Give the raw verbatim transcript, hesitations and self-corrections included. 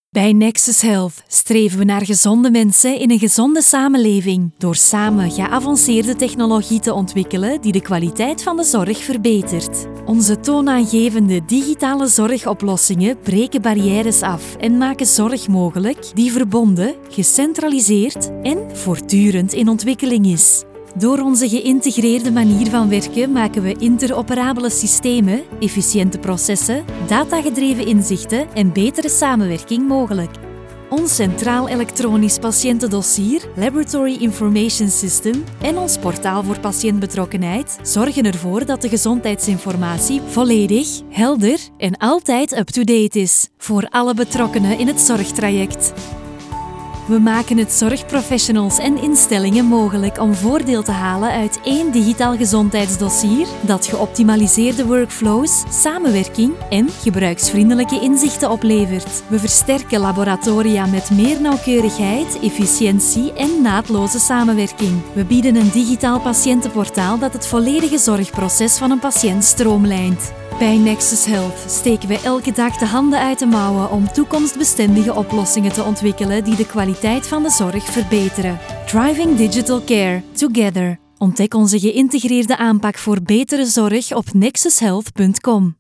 Bij Nexus Health streven we naar gezonde mensen in een gezonde samenleving door samen geavanceerde technologie te ontwikkelen die de kwaliteit van de zorg verbetert. Onze toonaangevende digitale zorgoplossingen breken barrières af en maken zorg mogelijk die verbonden, gecentraliseerd en voortdurend in ontwikkeling is. Door onze geïntegreerde manier van werken maken we interoperabele systemen, efficiënte processen, datagedreven inzichten en betere samenwerking mogelijk. Ons Centraal Elektronisch Patiëntendossier, Laboratory Information System en ons portaal voor patiëntbetrokkenheid zorgen ervoor dat de gezondheidsinformatie volledig, helder en altijd up-to-date is voor alle betrokkenen in het zorgtraject. We maken het zorgprofessionals en instellingen mogelijk om voordeel te halen uit één digitaal gezondheidsdossier dat geoptimaliseerde workflows, samenwerking en gebruiksvriendelijke inzichten oplevert. We versterken laboratoria met meer nauwkeurigheid, efficiëntie en naadloze samenwerking. We bieden een digitaal patiëntenportaal dat het volledige zorgproces van een patiënt stroomlijnt. Bij Nexus Health steken we elke dag de handen uit de mouwen om toekomstbestendige oplossingen te ontwikkelen die de kwaliteit van de zorg verbeteren. Driving Digital Care Together. Ontdek onze geïntegreerde aanpak voor betere zorg op nexus health punt com.